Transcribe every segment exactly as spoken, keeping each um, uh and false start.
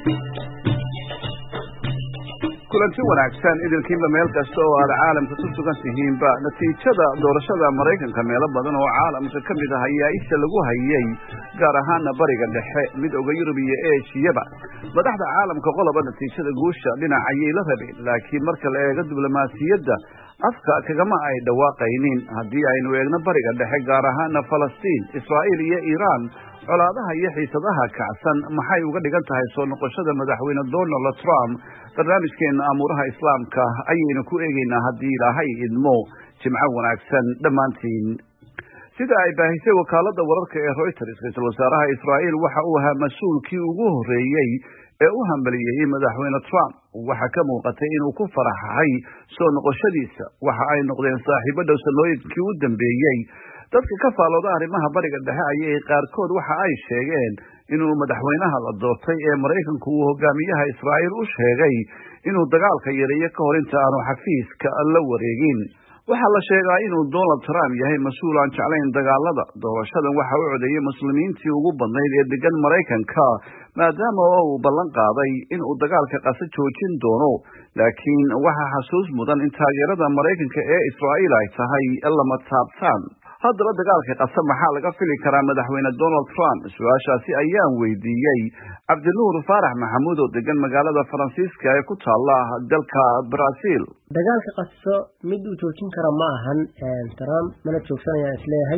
kulanti wanaagsan idinkiiba meel kasta oo aad caalamka ku sugan tihiinba natiijada doorashada Mareykanka meelo badan oo caalamka ka mid ah ayaa isha lagu hayay gaar ahaan bariga dhexe midowga Yurub iyo Aasiya madaxda caalamka qoloba natiijada guusha dhinaca ayay la rabeen laakiin marka la eego diblomaasiyadda afka kagama ay dhawaaqaynin haddii aynu eegno bariga dhexe gaar ahaan Falastiin Israa'iil iyo Iiraan colaadaha iyo xiisadaha kacsan maxay uga dhigan tahay soo noqoshada madaxweyne Donald Trump barnaamijkeena amuuraha islaamka ayaynu ku eegaynaa haddii ilaahay idmo jimco wanaagsan dhammaantiin sida ay baahisay wakaalada wararka ee Reuters ra'iisul wasaaraha Israa'iil waxa uu ahaa mas'uulkii ugu horeeyay ee u hambaliyay madaxweyne Trump waxa ka muuqatay inuu ku faraxay soo noqoshadiisa waxa ay noqdeen saaxiibo dhow sanooyinkii u dambeeyay dadka ka faalooda arrimaha bariga dhexe ayay qaarkood waxa ay sheegeen inuu madaxweynaha la doortay ee Mareykanku uu hogaamiyaha Israa'iil u sheegay inuu dagaalka yareeyo ka hor inta aanu xafiiska la wareegin waxa la sheegay inuu Donald Trump yahay mas'uul aan jeclayn dagaalada doorashadan waxa uu codeeyay muslimiintii ugu badnayd ee degan Mareykanka maadaama uu ballan qaaday inuu dagaalka qasa joojin doono laakiin waxa xasuus mudan in taageerada Mareykanka ee Israa'iil ay tahay lama taabtaan haddaba dagaalka qasab maxaa laga fili karaa madaxweyne Donald Trump su'aashaasi ayaan weydiiyay Cabdinuur Faarax Maxamuud oo degan magaalada Faransiiska ee ku taala dalka Brazil dagaalka qaso mid uu joojin karo ma ahan Trump mana joogsanaya isleeyahay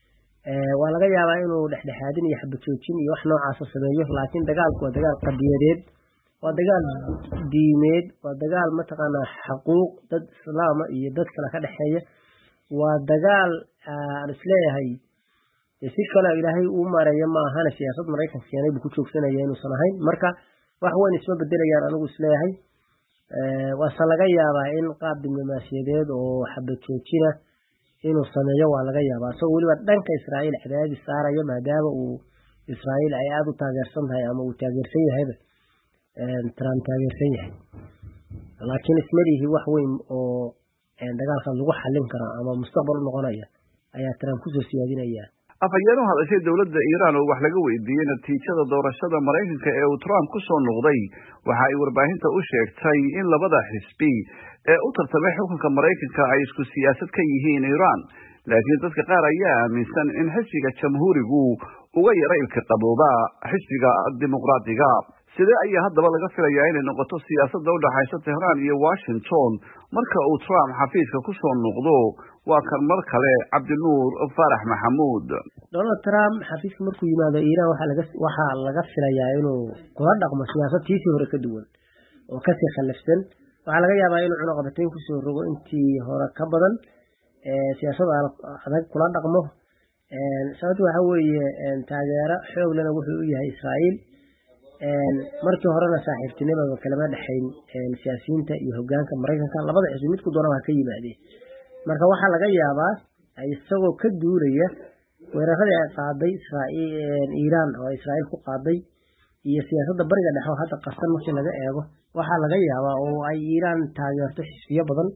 ee waa laga yaabaa inuu dhexdhexaadin iyo xabad joojin iyo wax noocaas ah sameeyo laakiin dagaalku waa dagaal qadiyadeed waa dagaal diimeed waa dagaal mataqaana xuquuq dad islaam iyo dad kale ka dhaxeeya waa dagaal aan isleeyahay si kale ilaahay uu maareeyo ma ahan siyaasad Mareykanka keenay buu ku joogsanaya inuu sanahayn marka wax weyn isma bedelayaan anigu isleeyahay ee waa laga yaabaa in qaab diblomaasiyadeed oo xabad joojina inuu sameeyo waa laga yaabaa soo waliba dhanka Israa'iil cadaadis saarayo maadaama uu Israa'iil ay aad u taageersan tahay ama uu taageersan yahay ee Trump taageersan yahay laakiin ismarihi wax weyn oo dagaalka lagu xalin karo ama mustaqbal noqonaya ayaa Trump ku soo siyaadinaya afayeen oo hadashay dawladda Iiraan oo wax laga weydiiyay natiijada doorashada Mareykanka ee uu Trump ku soo noqday waxa ay warbaahinta u sheegtay in labada xisbi ee u tartamay xukunka Mareykanka ay isku siyaasad ka yihiin Iiraan laakiin dadka qaar ayaa aaminsan in xisbiga jamhuurigu uga yareylka qabooba xisbiga dimuqraadiga sidee ayaa haddaba laga filayaa inay noqoto siyaasadda u dhaxaysa Tehran iyo Washington marka uu Trump xafiiska ku soo noqdo waa kan mar kale Cabdinuur Faarax Maxamuud Donald Trump xafiiska markuu yimaado Iiraan waxa laga waxa laga filayaa inuu kula dhaqmo siyaasadtiisii hore ka duwan oo ka sii khalafsan waxa laga yaabaa inuu cunaqabateyn ku soo rogo intii hore ka badan ee siyaasadda adag kula dhaqmo ee sababtu waxa weeye taageero xoog leh wuxuu u yahay Israa'iil een markii horena saaxiibtinimada kalama dhaxayn een siyaasiyiinta iyo hoggaanka Mareykanka labada xisbi mid ku doonaa ka yimaadeen marka waxa laga yaabaa ay isagoo ka duulaya weerarada ay qaaday Israa'iil Iiraan oo Israa'iil ku qaaday iyo siyaasadda bariga dhexe oo hadda qasan markii laga eego waxa laga yaabaa oo ay Iiraan taageerto xisbiyo badan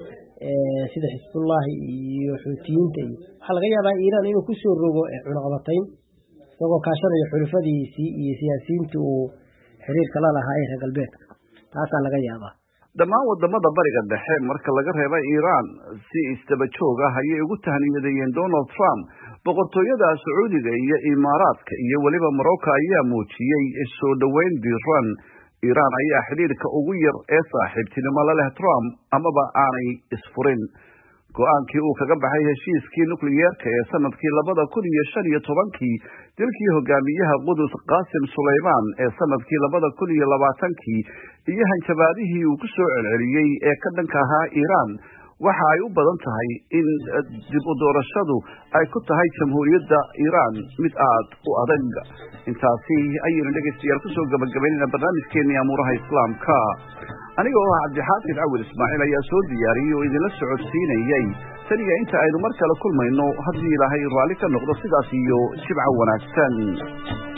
ee sida Xisbullah iyo Xuutiyiinta waxa laga yaabaa Iiraan inuu ku soo rogo cunaqabatayn isagoo kaashanaya xulufadiisii iyo siyaasiyiinta uu xiriirka la lahaa ee galbeedka taas laga yaabaa dhammaan wadamada bariga dhexe marka laga reebay Iiraan si istaba joog ah ayay ugu tahniyadeen Donald Trump boqortooyada Sacuudiga iyo Imaaraadka iyo waliba Morocco ayaa muujiyay soo dhaweyn diiran Iiraan ayaa xiriirka ugu yar ee saaxiibtinimo la leh Trump amaba aanay isfurin go'aankii uu kaga baxay heshiiskii nukliyeerka ee sanadkii labada kun iyo shan iyo tobankii dilkii hogaamiyaha Qudus Qaasim Sulaymaan ee sanadkii labada kun iyo labaatankii iyo hanjabaadihii uu ku soo celceliyay ee ka dhanka ahaa Iiraan waxa ay u badan tahay in dib u doorashadu ay ku tahay jamhuuriyadda Iiraan mid aad u adag intaasi ayaynu dhegeystayaal ku soo gabagabaynayna barnaamijkeennii amuuraha islaamka aniga oo Cabdixaafid Awil Ismaaciil ayaa soo diyaariyay oo idinla socodsiinayay taniya inta aynu mar kale kulmayno haddii Ilaahay raali ka noqdo sidaas iyo jibca wanaagsan